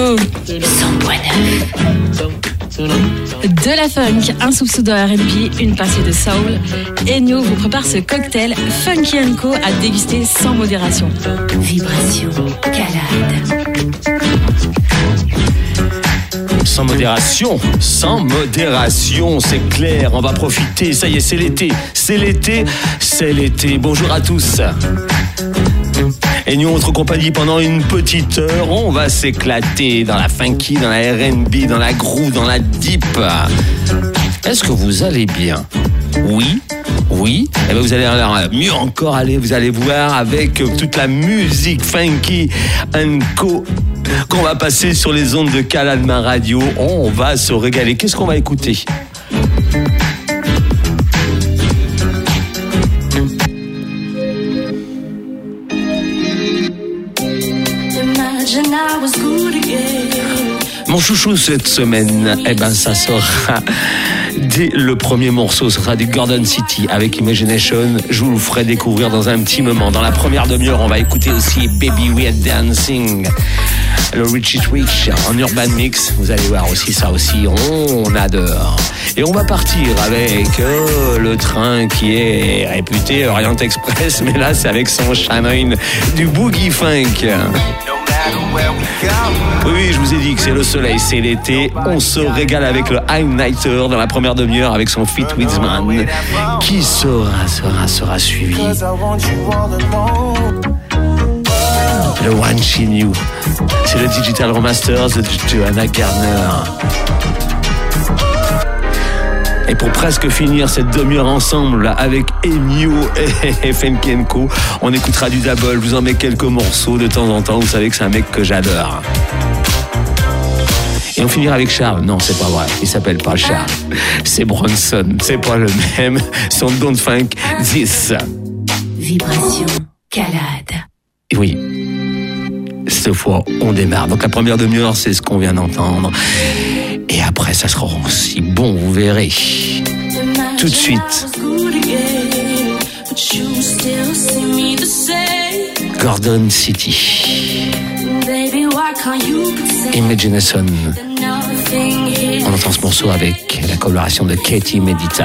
Ennio, 100.9. De la funk, un soupçon de R&B, une pincée de soul. Ennio vous prépare ce cocktail Funky & Co à déguster sans modération. Vibration, calade. Sans modération, c'est clair, on va profiter, ça y est, c'est l'été. Bonjour à tous. Et nous, on te accompagne pendant une petite heure, on va s'éclater dans la funky, dans la R&B, dans la groove, dans la deep. Est-ce que vous allez bien ? Oui. Et bien vous allez mieux encore, vous allez voir avec toute la musique funky & co qu'on va passer sur les ondes de Caladma Radio. On va se régaler. Qu'est-ce qu'on va écouter ? Mon chouchou cette semaine, ça sera dès le premier morceau, ce sera du Garden City avec Imagination. Je vous le ferai découvrir dans un petit moment. Dans la première demi-heure, on va écouter aussi Baby We're Dancing, le Richie Rich en urban mix. Vous allez voir aussi ça aussi, on adore. Et on va partir avec le train qui est réputé Orient Express, mais là c'est avec son Shannon du boogie funk. Oui, je vous ai dit que c'est le soleil, c'est l'été. On se régale avec le High Nighter dans la première demi-heure avec son Fit Widsman qui sera suivi. Le One She Knew, c'est le Digital Remasters de Joanna Gardner. Et pour presque finir cette demi-heure ensemble là, avec Ennio et Funky & Co, on écoutera du double, je vous en mets quelques morceaux de temps en temps, vous savez que c'est un mec que j'adore. Et on finira avec Charles. Non, c'est pas vrai, il s'appelle pas Charles, c'est Bronson, c'est pas le même, son Don't Funk This. Vibration, calade. Et oui, cette fois on démarre, donc la première demi-heure c'est ce qu'on vient d'entendre. Et après, ça sera aussi bon, vous verrez. Tout de suite. Garden City. Imagination. On entend ce morceau avec la collaboration de Katie Medita.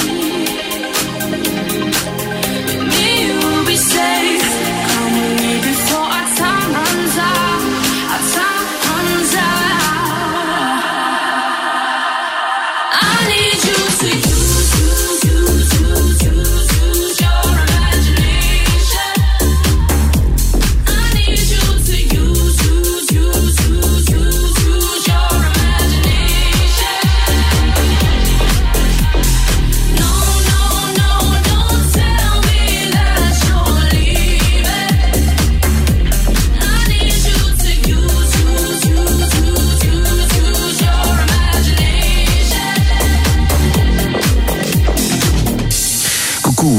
With me, we'll be safe. Come with me.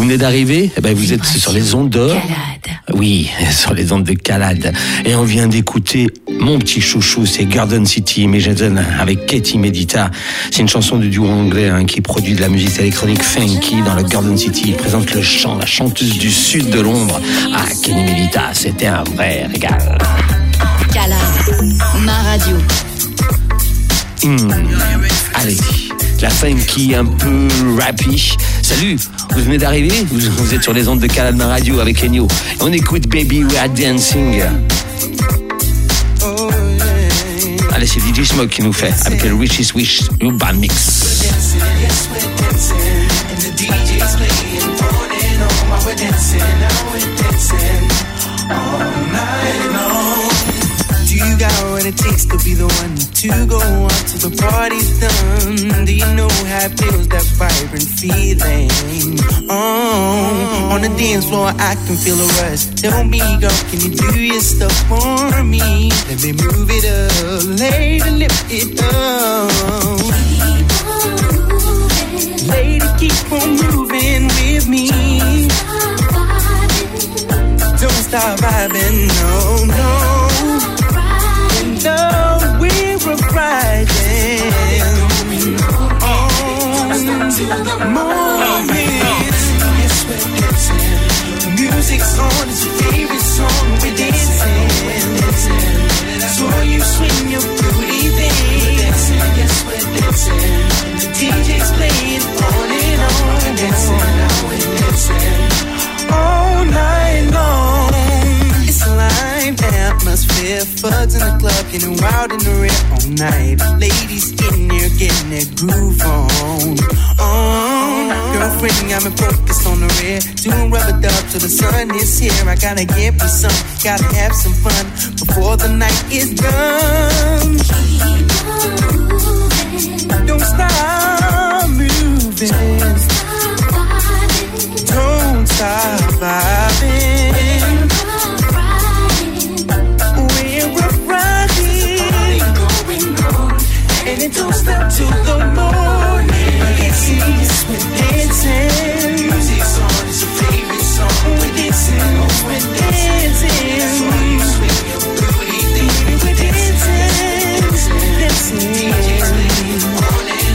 venez d'arriver, eh ben vous êtes sur les ondes de... Calade. Oui, sur les ondes de Calade. Et on vient d'écouter mon petit chouchou, c'est Garden City Imagine avec Katie Medita. C'est une chanson du duo anglais qui produit de la musique électronique funky dans le Garden City. Il présente le chant, la chanteuse du sud de Londres. Ah, Katie Medita, c'était un vrai régal. Calade, ma radio. Allez, la funky un peu rappy. Salut, vous venez d'arriver, vous êtes sur les ondes de Calade Ma Radio avec Enyo. On écoute Baby We Are Dancing. Allez, c'est DJ Smoke qui nous fait avec le Richie's Wish Urban Mix. You got what it takes to be the one to go on till the party's done. Do you know how it feels, that vibrant feeling? On the dance floor I can feel a rush. Tell me, girl, can you do your stuff for me? Let me move it up, lady, lift it up. Lady, keep on moving with me. Don't stop vibing, no, no. No, we're riding on the moment. Yes, we're dancing. The music's on, it's your favorite song. We're dancing. So you swing your booty thing. Yes, we're dancing. The DJ's playing on and on. We're dancing. All night long. It's a live atmosphere. Bugs in the club, getting wild in the red all night. Ladies in there getting their groove on. Girlfriend got me focused on the red. Doing rubber dub till the sun is here. I gotta get me some, gotta have some fun before the night is done. Don't stop moving. Don't stop vibing. And it don't stop till the morning. Yes, we're dancing. Music's on, it's your favorite song. We're dancing, we're dancing. So you swing your booty thing. We're dancing, dancing. DJ's playing on and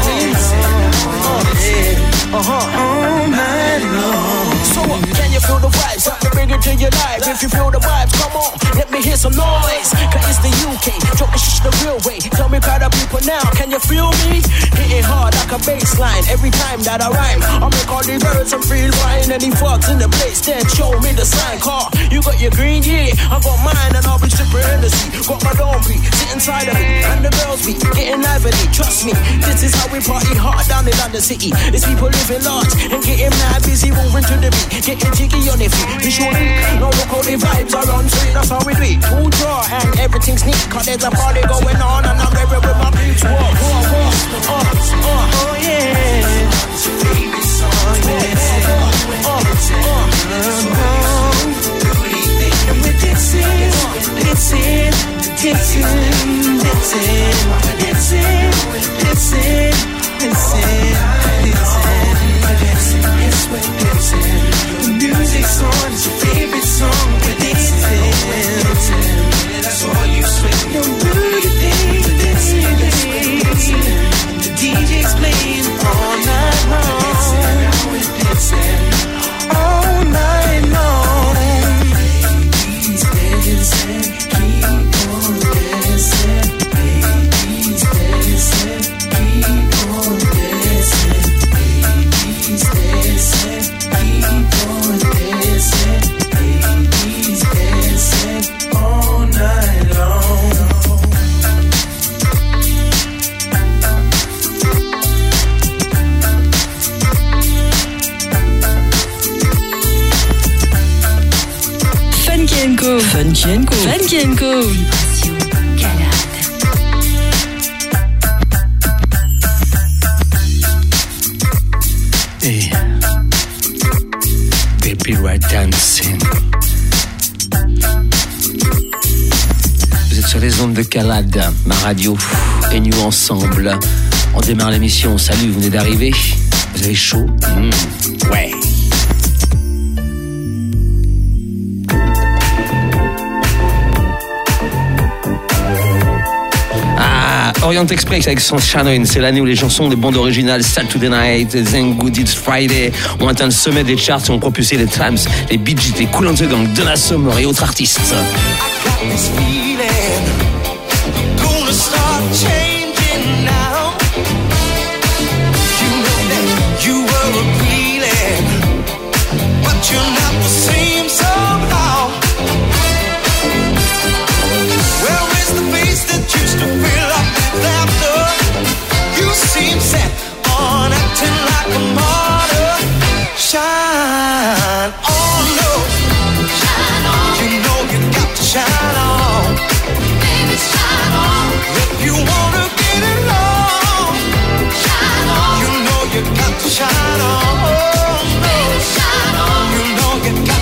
on. All night long. So can you feel the vibes? Let me bring it to your life. If you feel the vibes, come on, let me hear some noise. Cause it's the UK, drop the shit the real way. Tell me proud of people now, can you feel me? Hitting hard like a bass line every time that I rhyme. I make all these birds and feel wine. Any fucks in the place, then show me the sign. Car, you got your green, yeah, I got mine. And I'll be sipping Hennessy. Got my dome beat, sit inside of me. And the girls be getting lively, trust me. This is how we party hard down in London City. It's people living large and getting mad busy, moving to the beat. Getting jiggy on their feet, visually. No look how the vibes are on street, that's how we do it. Full draw and everything's neat. Cause there's a party going on and I'm ready with my beats. Oh yeah. It's your favorite song. And we're dancing, dancing, dancing, dancing, dancing, dancing. Yes, we're dancing. The music's on, it's your favorite song. We're dancing. That's all you swing your booty thing. The DJ's playing all night long. We're dancing all night long. Baby's dancing, keep on dancing. Baby's dancing, keep on dancing. Baby's dancing, keep on dancing. Baby's dancing all night long. Funky & Co. Hey, Baby We Are Dancing. Vous êtes sur les ondes de Calade, ma radio, et nous ensemble. On démarre l'émission. Salut, vous venez d'arriver? Vous avez chaud? Ouais. Orient Express avec son Shannon. C'est l'année où les chansons des bandes originales Saturday Night, Then Good It's Friday ont atteint le sommet des charts et ont propulsé les Times, les Bee Gees, les Kool and the Gang, Donna Summer et autres artistes. Shine on, no. Shine on. You know you got to shine on. Baby, shine on. If you wanna get it on, shine on. You know you got to shine on. Baby, shine on. You know you got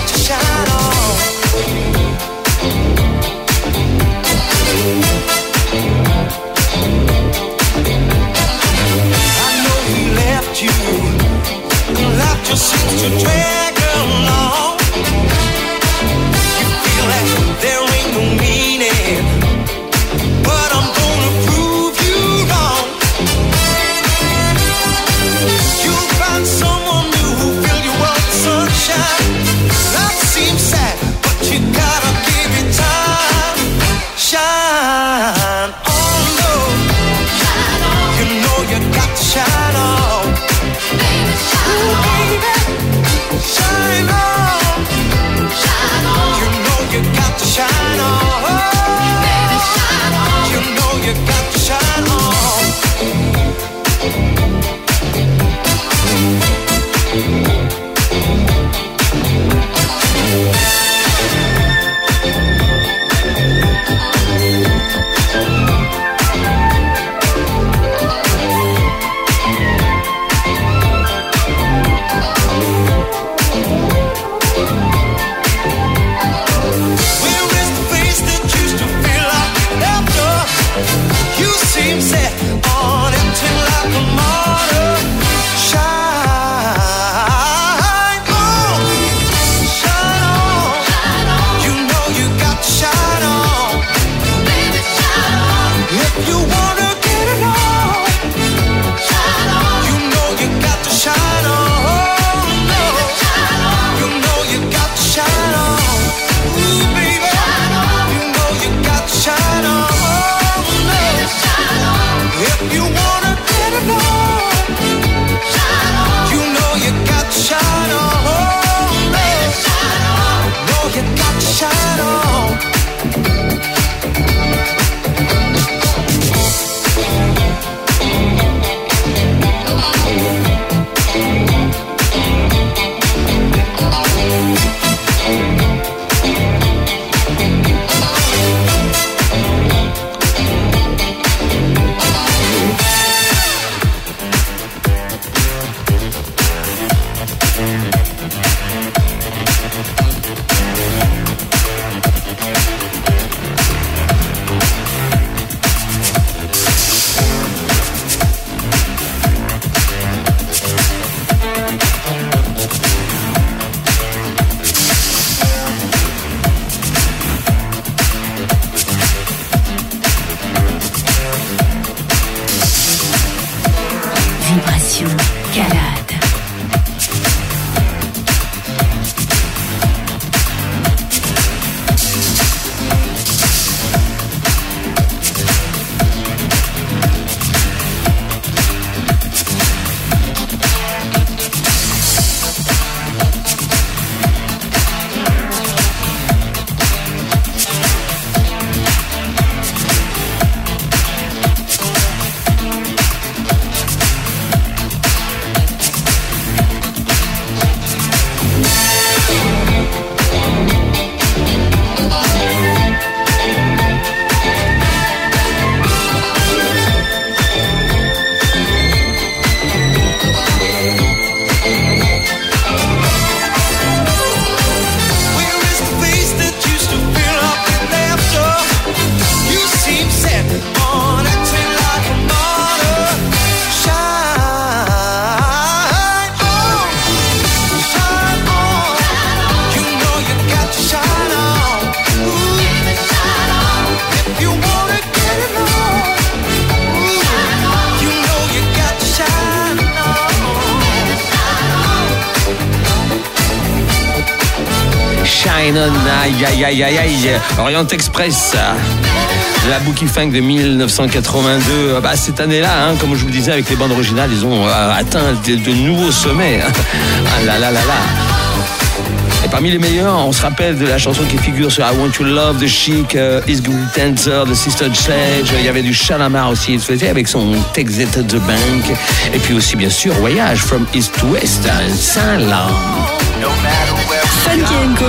Shine On, aïe aïe aïe aïe aïe, Orient Express, la Boogie Funk de 1982. Cette année-là, comme je vous disais, avec les bandes originales, ils ont atteint de nouveaux sommets. Ah là là là là. Et parmi les meilleurs, on se rappelle de la chanson qui figure sur I Want You Love, The Chic, Is Good Dancer, The Sister Sledge. Il y avait du Shalamar aussi, il faisait avec son Exit the Bank. Et puis aussi, bien sûr, Voyage from East to West, Saint-Lin. Funky & Co.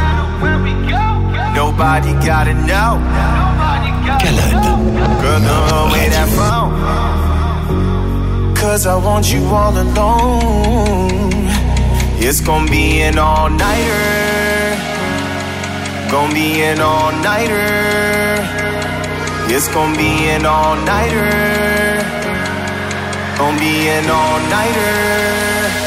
Nobody gotta know. Khaled. Girl, the way that phone. 'Cause I want you all alone. It's gonna be an all-nighter. Gonna be an all-nighter. It's gonna be an all-nighter. Gonna be an all-nighter.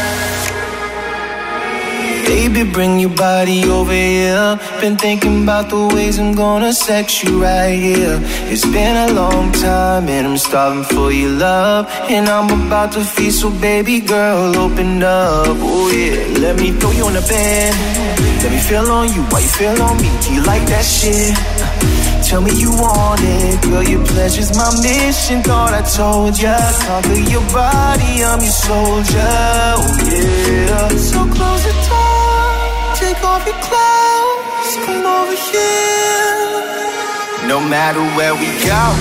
Baby, bring your body over here. Been thinking about the ways I'm gonna sex you right here. It's been a long time and I'm starving for your love. And I'm about to feast, so baby girl, open up. Oh yeah, let me throw you on the bed. Let me feel on you while you feel on me. Do you like that shit? Tell me you want it. Girl, your pleasure's my mission. Thought I told ya. Conquer your body, I'm your soldier. Oh yeah. So close the door, take off your clothes, come over here. No matter where we go,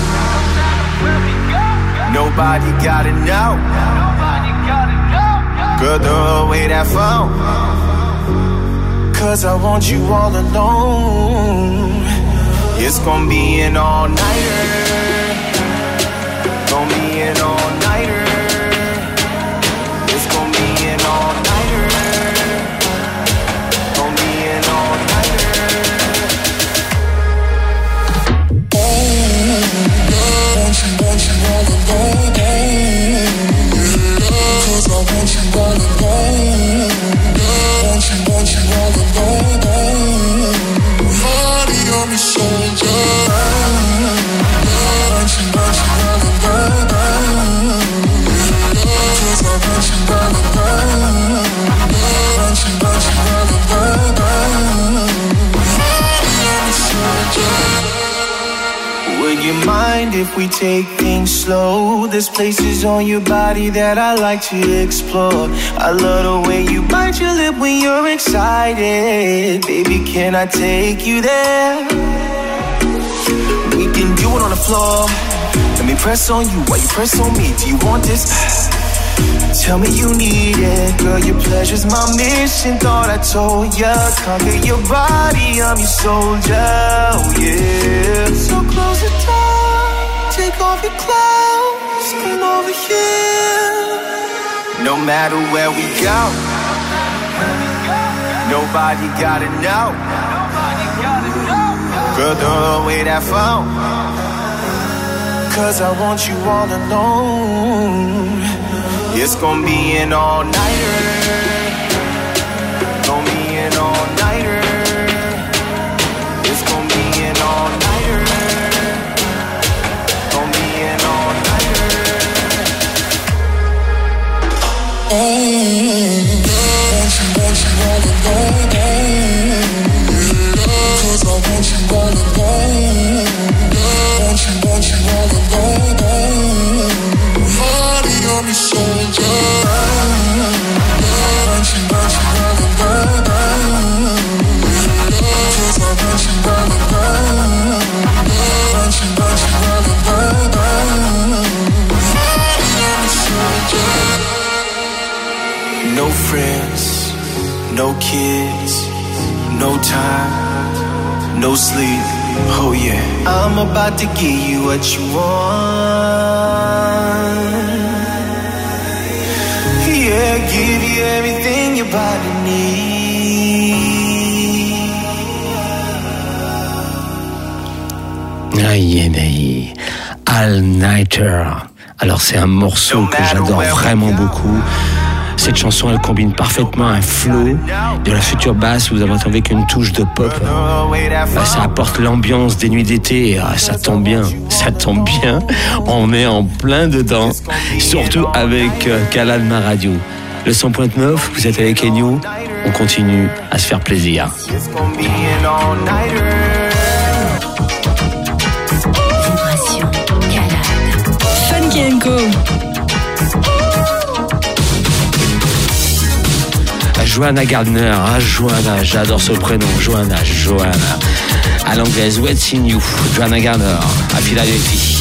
nobody gotta know. Girl, throw away that phone. 'Cause I want you all alone. It's gonna be an all-nighter. Gonna be an all-nighter. It's gonna be an all-nighter. Gonna be an all-nighter. Oh, want you all alone. 'Cause I want you all alone. Want you all alone. I'm your soldier. Want you all alone. 'Cause I want you all alone. Want you all alone. I'm your soldier. Would you mind if we take things slow? There's places on your body that I like to explore. I love the way you bite your lip when you're excited. Baby, can I take you there? We can do it on the floor. Let me press on you while you press on me. Do you want this? Tell me you need it. Girl, your pleasure's my mission. Thought I told ya. Conquer your body, I'm your soldier. Oh yeah. So close the door, take off your clothes, come over here. No matter where we go, nobody gotta know. Girl, throw away that phone. 'Cause I want you all alone. It's gonna be an all-nighter. Gonna be an all-nighter. It's gonna be an all-nighter. Gonna be an all-nighter. Oh, want you all alone. 'Cause I want you all alone. Want you all alone. Body on me, soldier. Want you all alone. 'Cause I want you all alone. Want you all alone. Body on me, soldier. No friends, no kids, no time, no sleep. Oh yeah, I'm about to give you what you want. Yeah, give you everything your body needs. Aïe, aïe, aïe. All Nighter. Alors c'est un morceau que j'adore vraiment beaucoup. Cette chanson, elle combine parfaitement un flow, de la future basse, vous avez entendu avec une touche de pop. Ça apporte l'ambiance des nuits d'été, et ça tombe bien, on est en plein dedans, surtout avec Khaled Ma Radio. Le 100.9, vous êtes avec Enyo, on continue à se faire plaisir. Vibration Calade. Funky & Co. Joanna Gardner, Joanna, j'adore ce prénom, Joanna. À l'anglaise, What's in You, Joanna Gardner, à Philadelphie.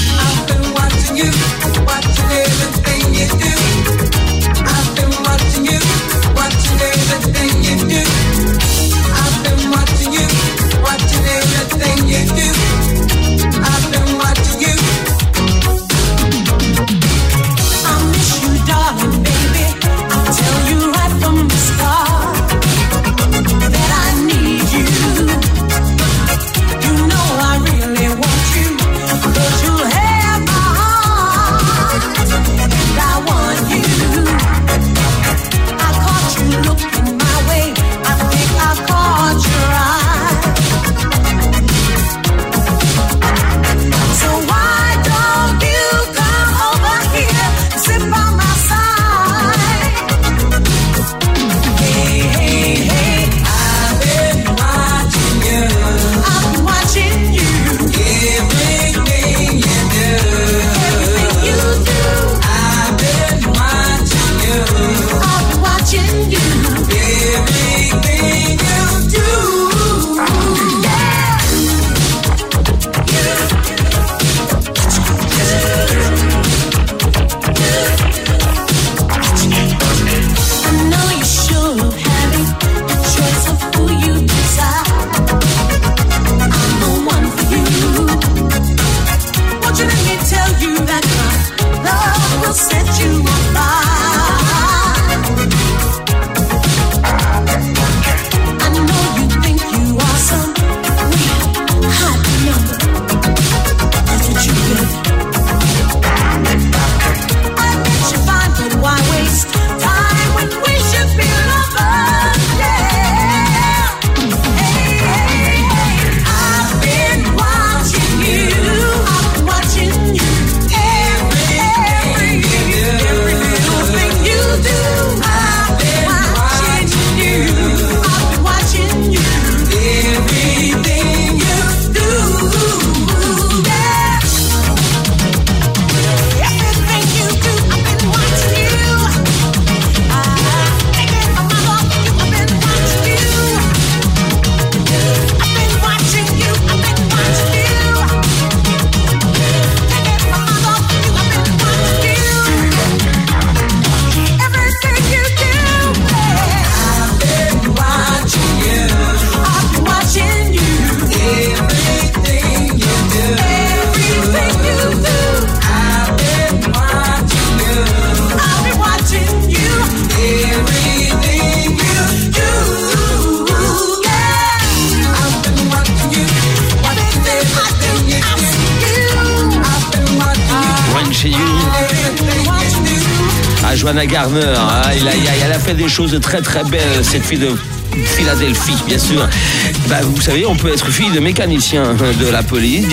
Joanna Gardner, elle a fait des choses très très belles, cette fille de Philadelphie, bien sûr. Vous savez, on peut être fille de mécanicien de la police,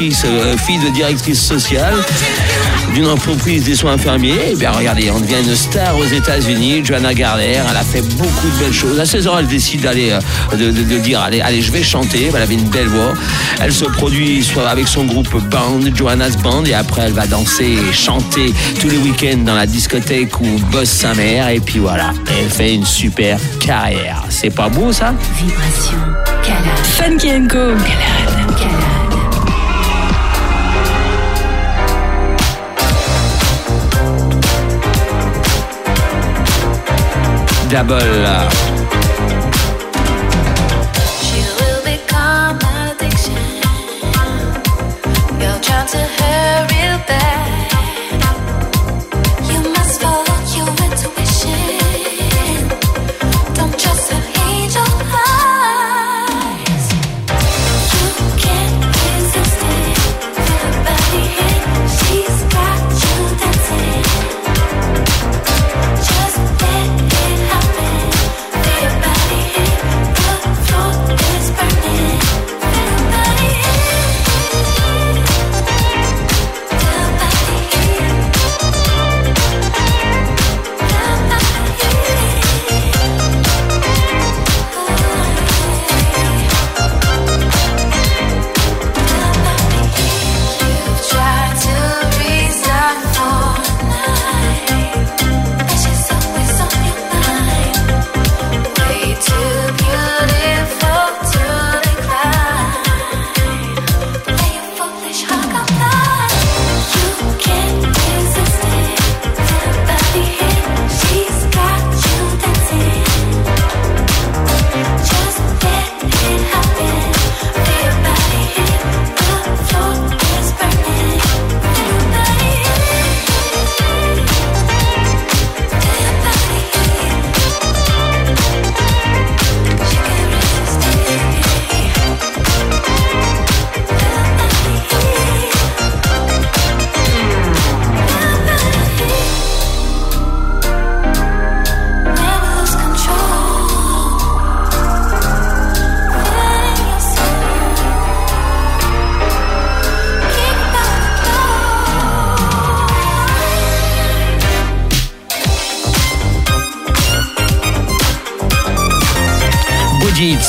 fille de directrice sociale d'une entreprise des soins infirmiers. Et bien regardez, on devient une star aux États-Unis. Joanna Gardner, elle a fait beaucoup de belles choses. À 16 ans, elle décide d'aller, de dire allez, je vais chanter. Elle avait une belle voix. Elle se produit soit avec son groupe Band, Joanna's Band, et après elle va danser et chanter tous les week-ends dans la discothèque où bosse sa mère. Et puis voilà, elle fait une super carrière. C'est pas beau ça? Vibration Calade. Funky & Co. Calade. Double. She will become an addiction. You're trying to hurry back. You must follow your intuition. Don't trust her angel eyes. You can't resist it. Feel her body hit. She's got you dancing. Just let it happen.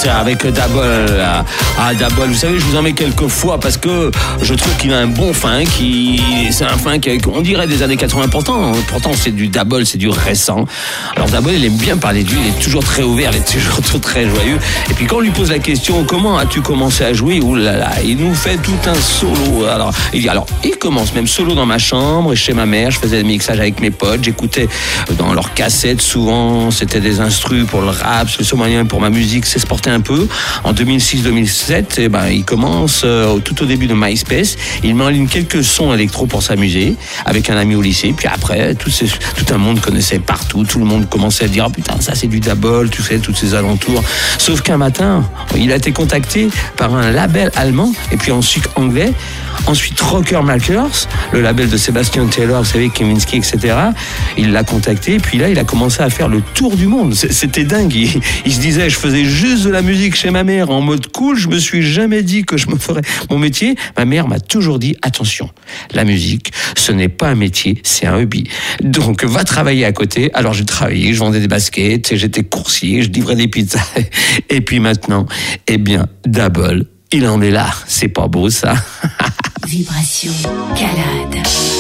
avec Dabol. Ah, Dabol, vous savez, je vous en mets quelques fois parce que je trouve qu'il a un bon funk. C'est un funk, on dirait des années 80. Pourtant, c'est du Dabol, c'est du récent. Alors Dabol, il aime bien parler de lui, il est toujours très ouvert, il est toujours très joyeux. Et puis quand on lui pose la question, comment as-tu commencé à jouer? Ouh là là, il nous fait tout un solo. Alors, il commence même solo dans ma chambre, chez ma mère. Je faisais des mixages avec mes potes, j'écoutais dans leurs cassettes. Souvent, c'était des instrus pour le rap, parce que le somalien pour ma musique s'exportait un peu. En 2006-2007, il commence tout au début de MySpace. Il met en ligne quelques sons électro pour s'amuser avec un ami au lycée. Puis après, tout un monde connaissait partout. Tout le monde commençait à dire, oh putain, ça c'est du Dabol, tu sais, tous ces alentours. Sauf qu'un matin, il a été contacté par un label allemand et puis ensuite anglais. Ensuite, Rocker Makers, le label de Sébastien Taylor, vous savez, Kaminski, etc. Il l'a contacté, et puis là, il a commencé à faire le tour du monde. C'était dingue. Il se disait, je faisais juste de la musique chez ma mère en mode cool. Je me suis jamais dit que je me ferais mon métier. Ma mère m'a toujours dit, attention, la musique, ce n'est pas un métier, c'est un hobby. Donc, va travailler à côté. Alors, j'ai travaillé, je vendais des baskets, j'étais coursier, je livrais des pizzas. Et puis maintenant, Dabol, il en est là. C'est pas beau, ça. Vibration, calade.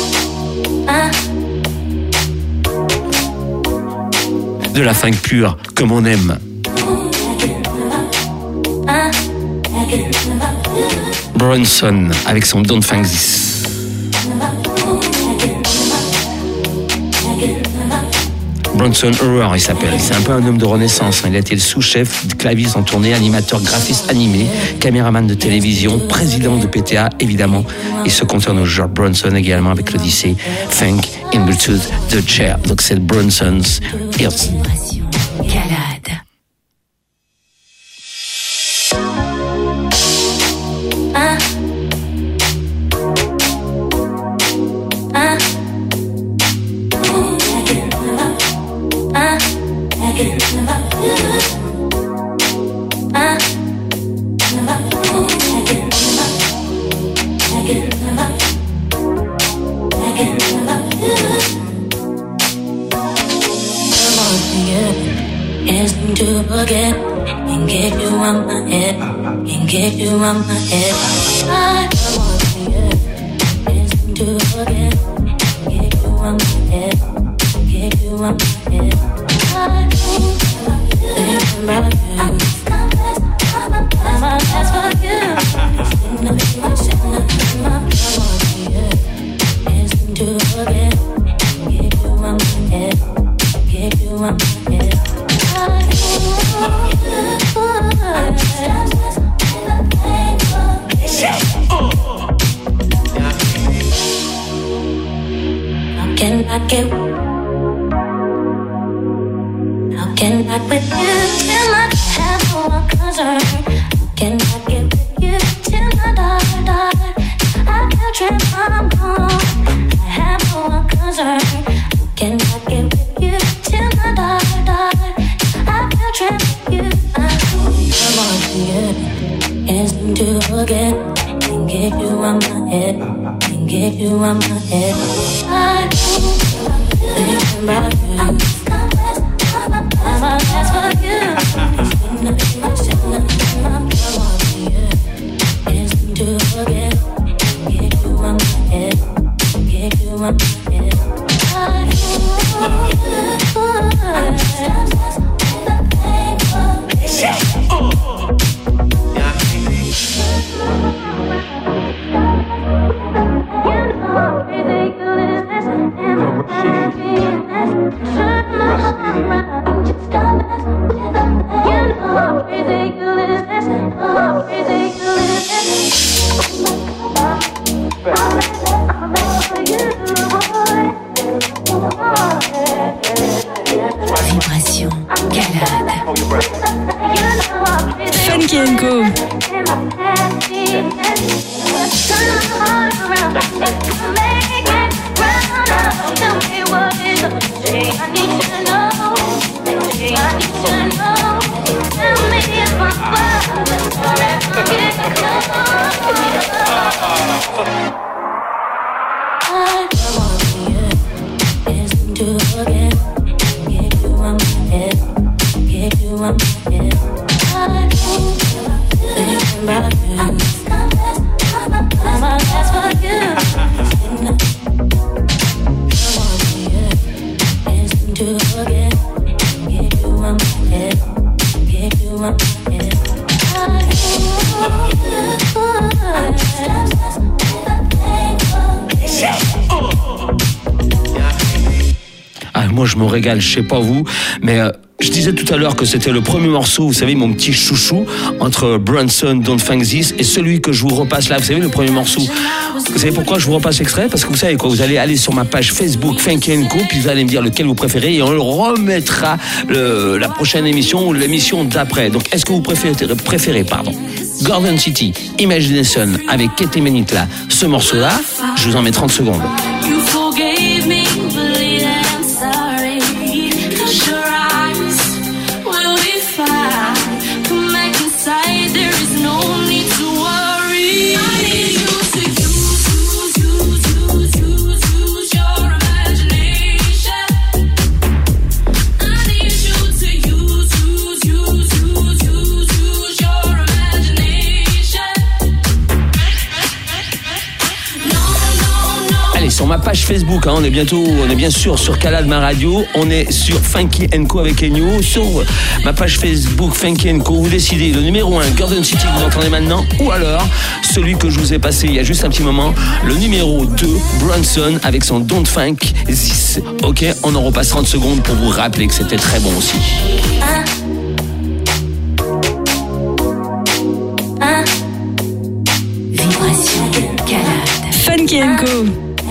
De la funk pure, comme on aime. Bronson, avec son Don't Funk This. Bronson Horror, il s'appelle. C'est un peu un homme de renaissance. Il a été le sous-chef, claviste en tournée, animateur, graphiste animé, caméraman de télévision, président de PTA, évidemment. Il se contourne au genre Bronson également avec l'Odyssée Funk in Bluetooth The Chair. Donc c'est le Bronson's Ears. Calade. To forget and get you on my head, and get you on my head. I don't want to forget, it's to forget, get you on my head, get you on my head. I don't think about you. I'm a best for you. It's to forget, get you on my head, get you on my head. How can I quit you till I have no one concern? Can I get with you till my daughter? I feel trapped, I'm gone. I have no one concern. Can I get with you till my daughter? I feel trapped with you. Come on, forget, can't seem to forget. Can get you on my head, can get you on my head. I think about you. I'm a best for you. Come on, forget, can't seem to forget. Get you on my head, get you on my head. Vibration, calade. Funky & Co. Get you on my head, get you on my head. Moi je me régale, je sais pas vous, mais je disais tout à l'heure que c'était le premier morceau, vous savez, mon petit chouchou, entre Brunson, Don't Funk This, et celui que je vous repasse là, vous savez, le premier morceau. Vous savez pourquoi je vous repasse l'extrait? Parce que vous savez quoi, vous allez aller sur ma page Facebook Funky & Co, puis vous allez me dire lequel vous préférez, et on le remettra la prochaine émission ou l'émission d'après. Donc est-ce que vous préférez Garden City, Imagination avec Katie Menitla, ce morceau-là, je vous en mets 30 secondes. You forgave me, believe that I'm sorry. 'Cause your eyes will be fine. Come back inside, there is no need to worry. I need you to use your imagination. I need you to use your imagination. No. Allez, sur ma page Facebook, on est bien sûr sur Calade Ma Radio, on est sur Funky & Co avec Enyo, sur ma page Facebook Funky & Co, vous décidez le numéro 1, Garden City, que vous entendez maintenant, ou alors celui que je vous ai passé il y a juste un petit moment, le numéro 2, Brunson avec son Don't Funk This. Ok, on en repasse 30 secondes pour vous rappeler que c'était très bon aussi. Vibration Calade. Funky & Co.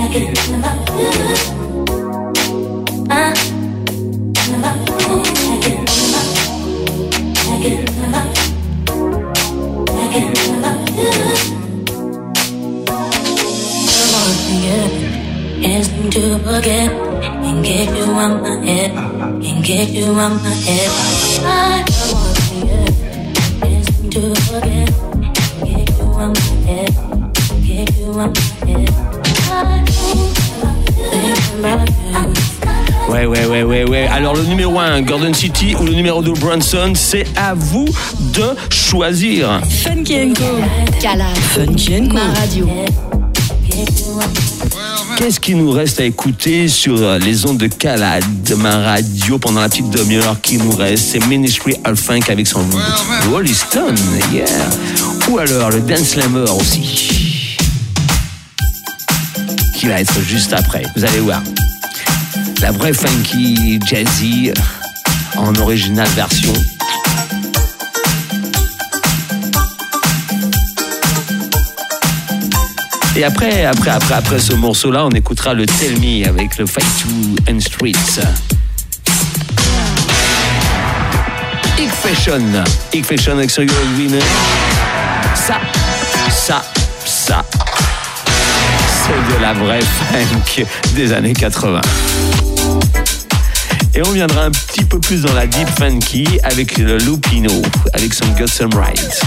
Isn't to forget and get you out my head, and get you out my head. I don't want to forget. Isn't to forget, get you out my head, get you out my head. I don't think about you. Ouais. Alors le numéro 1, Garden City, ou le numéro 2, Brunson, c'est à vous de choisir. Funky & Co. Calade. Funky & Co. Ma radio. Qu'est-ce qu'il nous reste à écouter sur les ondes de Calade, Ma Radio, pendant la petite demi-heure qui nous reste? C'est Ministry of Funk avec son Rolling Stone, yeah. Ou alors le Dance Slammer aussi, qui va être juste après. Vous allez voir. La vraie funky jazzy en originale version. Et après ce morceau-là, on écoutera le Tell Me avec le Fight to End Streets. Ig Fashion avec son Your Winner. Ça, c'est de la vraie funk des années 80. Et on viendra un petit peu plus dans la deep funky avec le Lupino, avec son Got Some Right.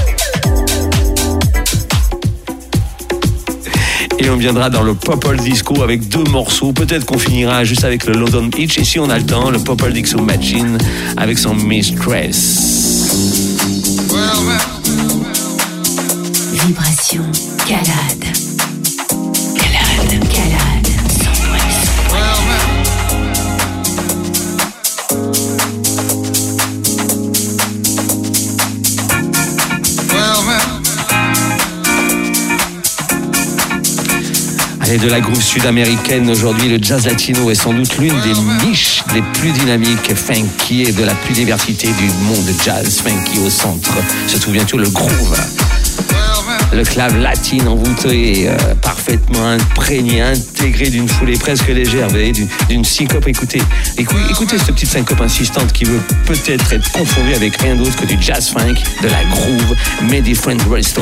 Et on viendra dans le Purple Disco avec 2 morceaux. Peut-être qu'on finira juste avec le London Beach. Et si on a le temps, le Purple Disco Machine avec son Mistress. Vibration Calade. Et de la groove sud-américaine, aujourd'hui, le jazz latino est sans doute l'une des niches les plus dynamiques, funky et de la plus diversité du monde jazz funky au centre. Se trouve bientôt le groove. Le clave latine envoûté, parfaitement imprégné, intégré d'une foulée presque légère, vous voyez, d'une syncope. Écoutez cette petite syncope insistante qui veut peut-être être confondue avec rien d'autre que du jazz funk, de la groove, mais different Redstone.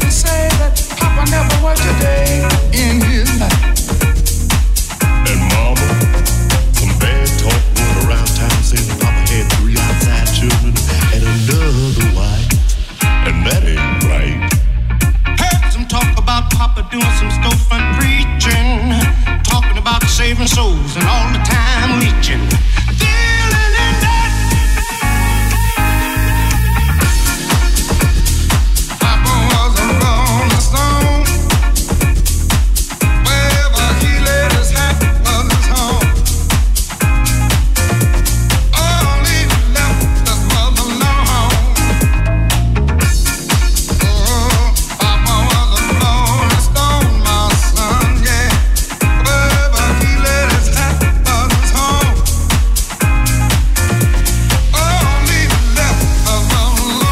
say that Papa never worked a day in his life. And Mama, some bad talk going around town saying that Papa had 3 outside children and another wife, and that ain't right. Heard some talk about Papa doing some storefront preaching, talking about saving souls and all the time leeching. Dealing in that. Papa was a rolling stone. Wherever he laid his hat was his home. All he left us was alone. Oh, Papa was a rolling stone, my son, yeah. Wherever he laid his hat was his home. All he left us alone.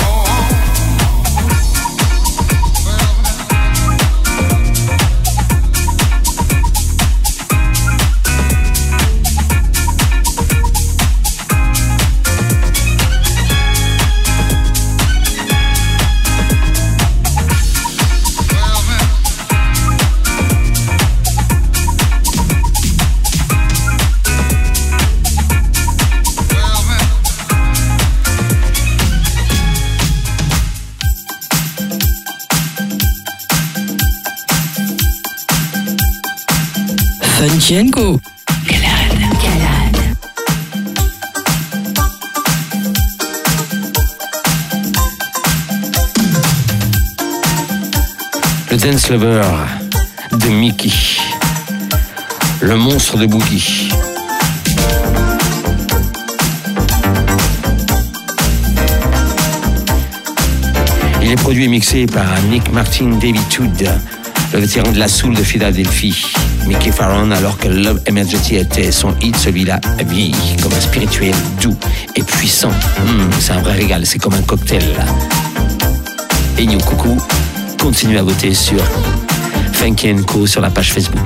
Funky & Co. Le Dance Lover de Mickey, le monstre de Boogie. Il est produit et mixé par Nick Martin, David Tood, le vétéran de la soul de Philadelphie. Mickey Farron, alors que Love Emergency était son hit, celui-là vieillit comme un spirituel doux et puissant. C'est un vrai régal, c'est comme un cocktail. Et New Coucou, continuez à voter sur Funky & Co sur la page Facebook.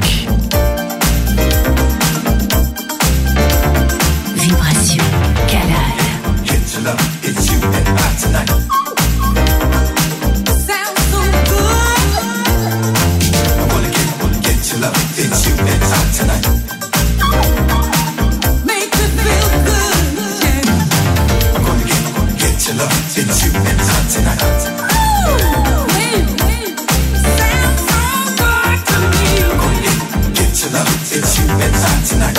Vibration Calade. Get your love, it's you and I tonight. Sounds so good. I wanna get your love, it's you and I tonight. Make me feel good. Yeah. I'm gonna get your love, it's you and I tonight. Sounds so good to me. Get your love, it's you and I tonight.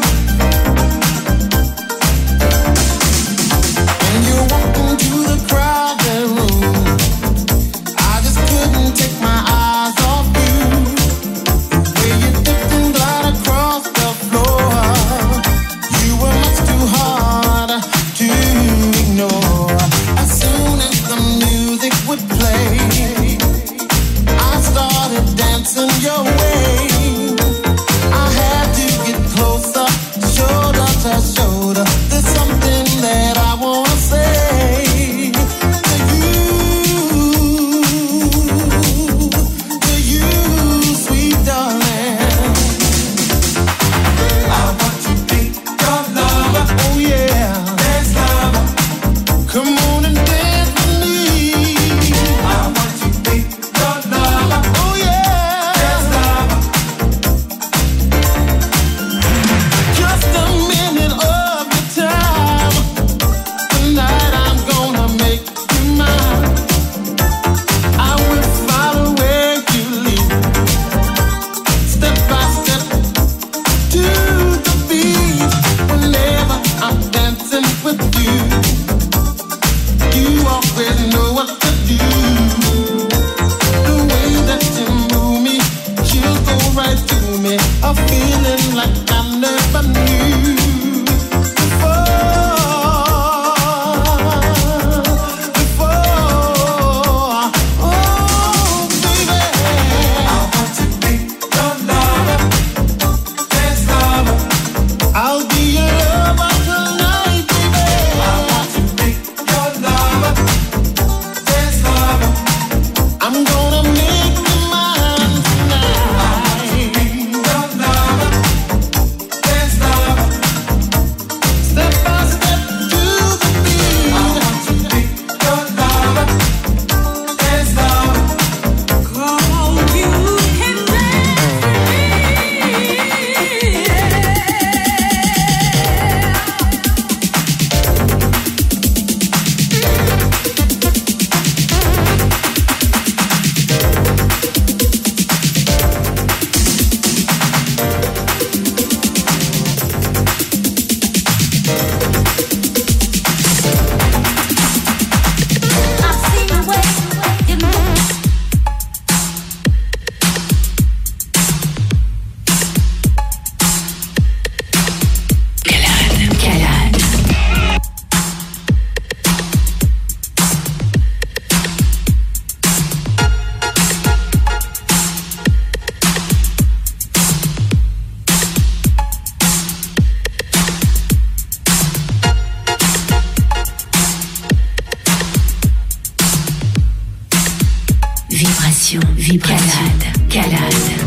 When you walked into the crowded room, I just couldn't take my eyes off you. The way you dipped and glide across the floor, you were much too hard to ignore. As soon as the music would play, I started dancing your way. I had to get closer, shoulder to shoulder. There's something that I wanna say to you, sweet darling. I want to be your lover, Oh yeah, dance lover. come on and dance with me. I want to be your lover, Oh yeah, dance lover. just a minute of your time. Tonight I'm gonna make you mine. I will follow where you lead, step by step to the beat. Whenever I'm dancing with you, you always know what to do. The way that you move me, chills go right through me. A feeling like I never knew before. Oh, baby. I want to be your lover, dance lover. I'll be your lover tonight, baby. I want to be your lover, dance lover. I'm gonna make you mine tonight. Your lover, dance lover. Step by step to the beat. I want to be your lover, dance lover. Vibration, calade.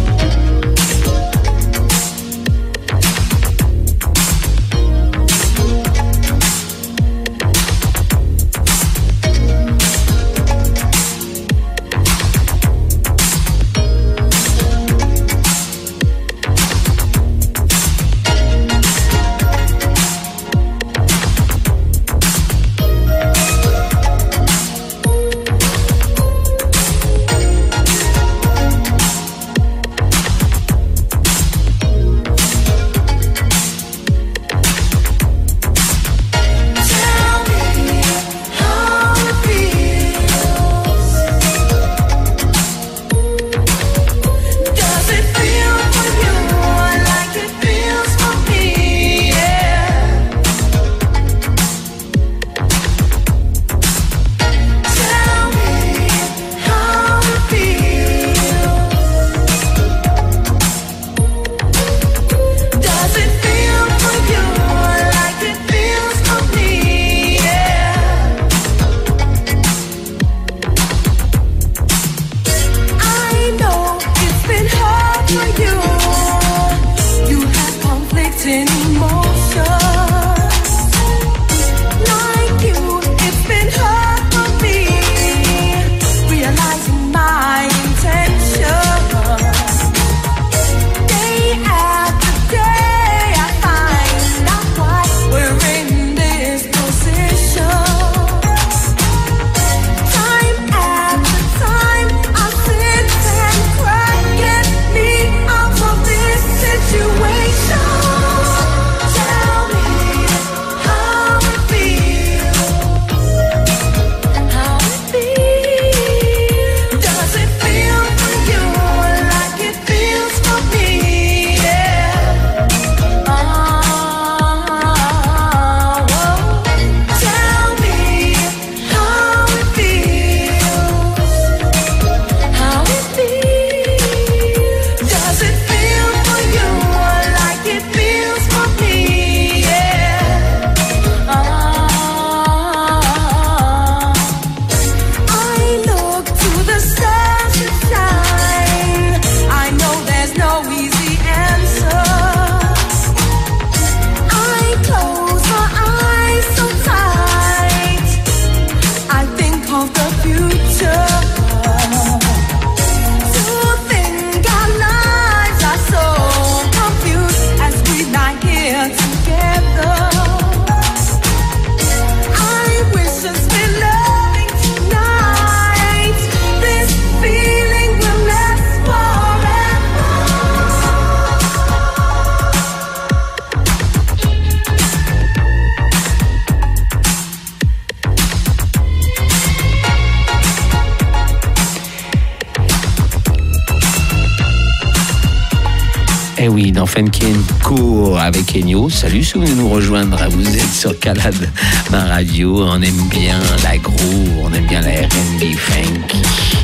Eh oui, dans Funky & Co avec Enyo. Salut, si vous venez nous rejoindre, vous êtes sur Calade, ma radio. On aime bien la groove, on aime bien la R&B funky.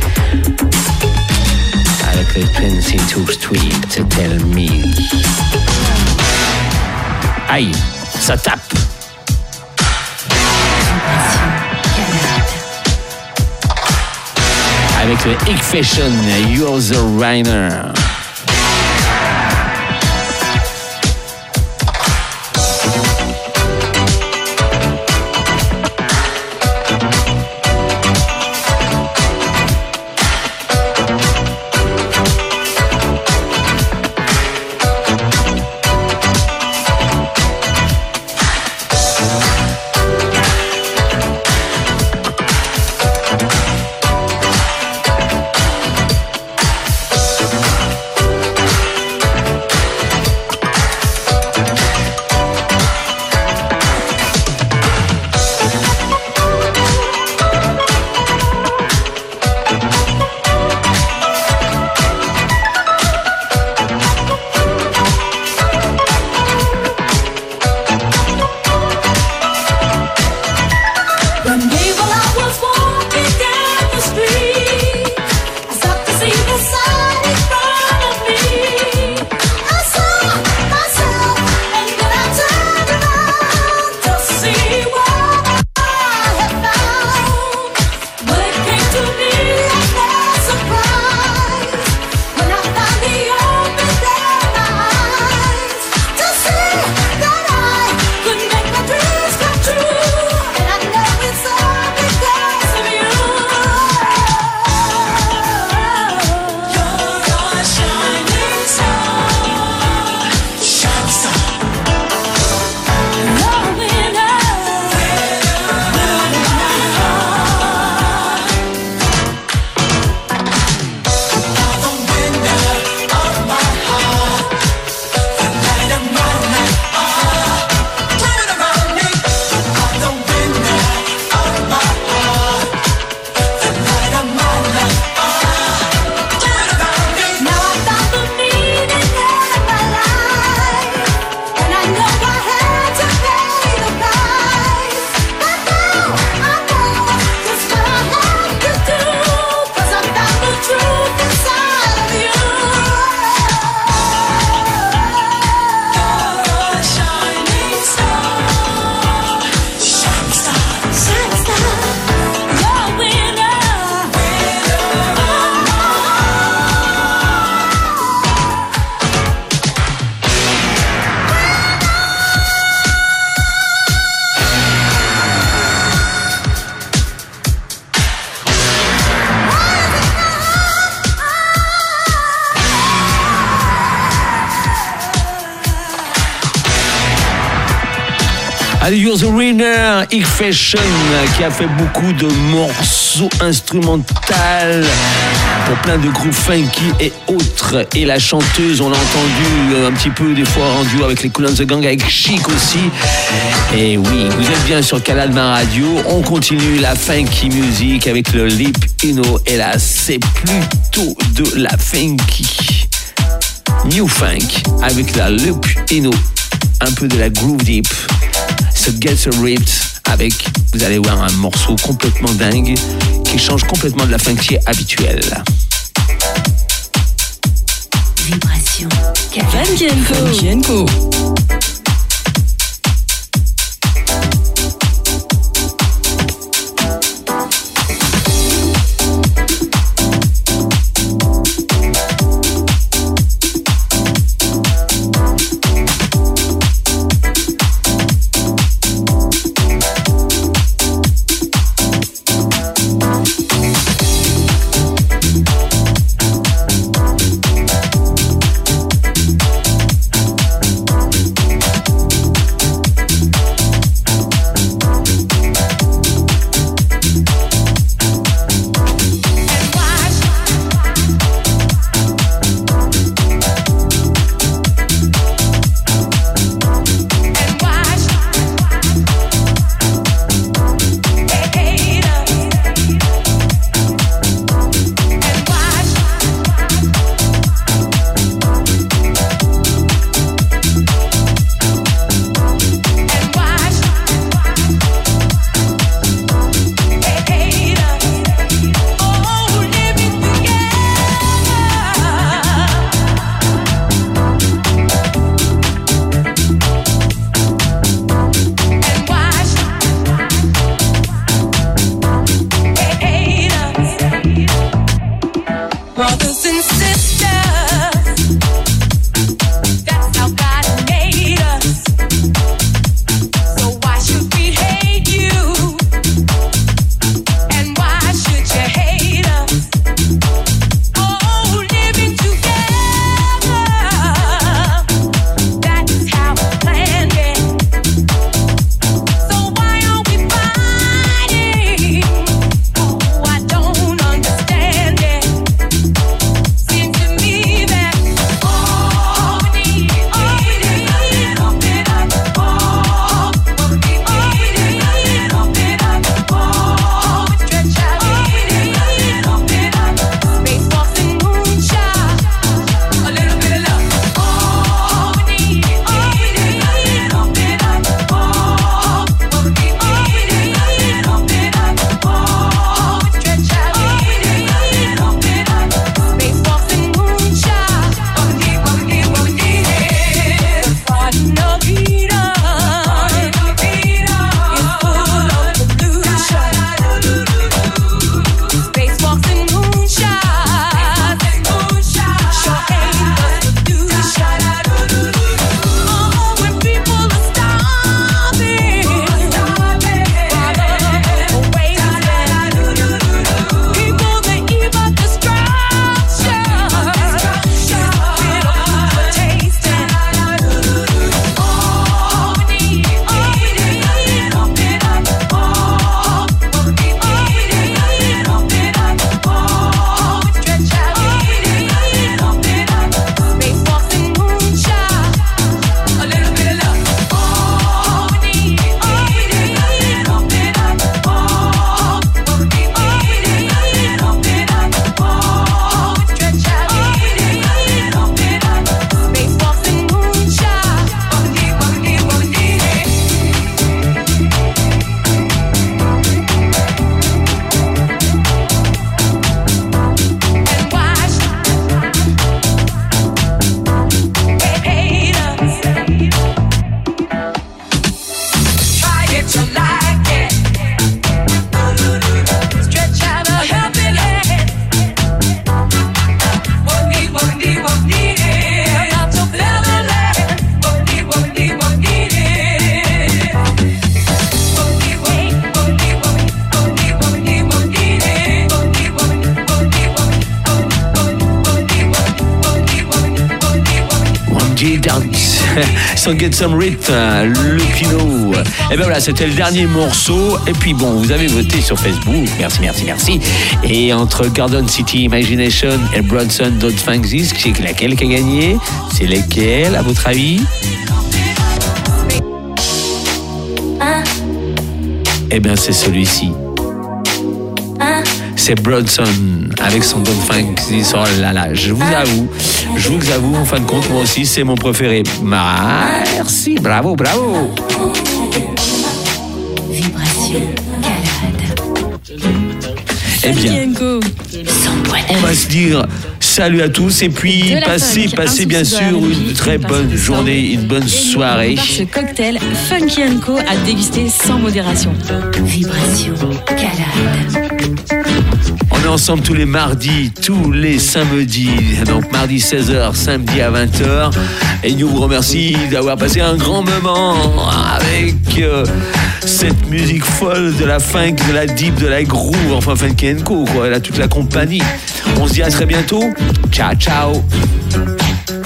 Avec le 22 Street, Tell Me. Aïe, ça tape. Avec le Ick Fashion, You're the Rhiner. Allez, You're the Winner, Ike Fashion, qui a fait beaucoup de morceaux instrumentaux pour plein de groupes funky et autres. Et la chanteuse, on l'a entendu un petit peu des fois en duo avec les Kool and the Gang, avec Chic aussi. Et oui, vous êtes bien sur Caladma Radio. On continue la funky music avec le Lip Ino. Et là, c'est plutôt de la funky New Funk avec la Lip Ino. Un peu de la groove deep. Ce Get a Ripped avec, vous allez voir, un morceau complètement dingue qui change complètement de la funky habituelle. Vibration. Funky & Co. Seems to So Get Some Rhythm, le Pinot. Et ben voilà, c'était le dernier morceau. Et puis bon, vous avez voté sur Facebook. Merci. Et entre Garden City Imagination et Bronson Don't Think This, c'est laquelle qui a gagné? C'est lesquels, à votre avis? Eh bien, c'est celui-ci. C'est Bronson avec son Don't Think This. Oh là là, je vous avoue, en fin de compte, moi aussi, c'est mon préféré. Merci, bravo. Vibration Calade. Eh bien, on va se dire salut à tous et puis passez bien sûr une très bonne journée, une bonne soirée. Ce cocktail Funky & Co à déguster sans modération. Vibration Calade. On est ensemble tous les mardis, tous les samedis. Donc mardi 16h, samedi à 20h. Et nous vous remercie d'avoir passé un grand moment avec cette musique folle de la funk, de la deep, de la groove, enfin Funky & Co, quoi, là, toute la compagnie. On se dit à très bientôt. Ciao.